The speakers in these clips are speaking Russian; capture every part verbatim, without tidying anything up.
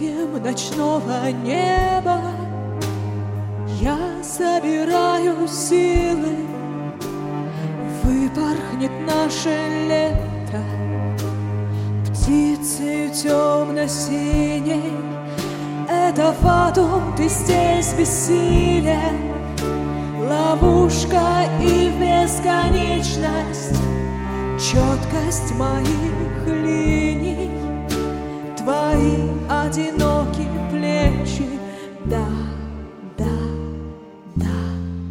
крыльев ночного неба я собираю силы. Выпорхнет наше лето птицею темно-синей. Это фатум, ты здесь бессилен, ловушка и бесконечность, четкость моих линий, твои одинокие плечи. Да, да, да,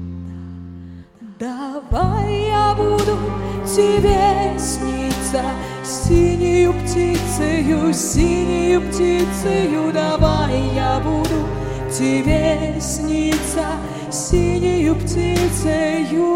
да. Давай я буду тебе сниться синею птицею, синею птицею. Давай я буду тебе сниться синею птицею.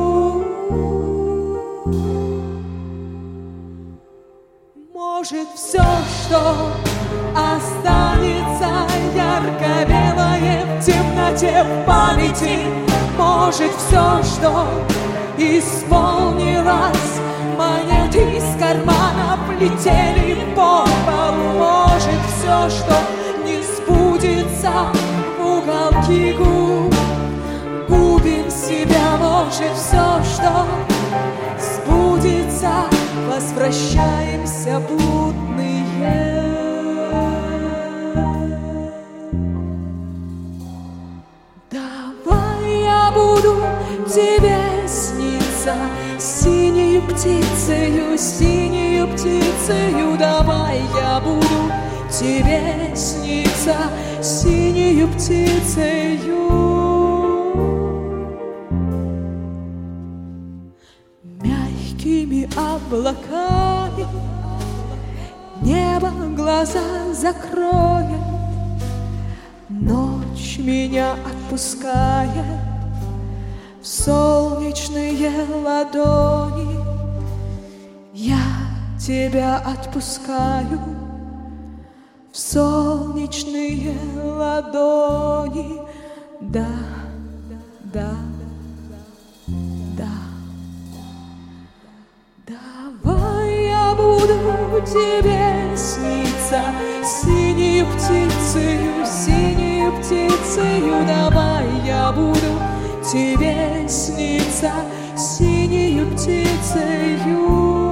Может, все, что останется ярко-белое в темноте, в памяти. Может, все, что исполнилось, монеты из кармана полетели по полу. Может, все, что не сбудется, в уголки губ губим себя. Может, все, что сбудется, возвращаемся блудные. Давай я буду тебе сниться синею птицею, синею птицею. Давай я буду тебе сниться синею птицею. Мягкими облаками небо глаза закроет, ночь меня отпускает в солнечные ладони. Я тебя отпускаю в солнечные ладони. Да, да, да. Давай я буду тебе сниться синею птицею, синею птицею. Давай я буду тебе сниться синею птицею.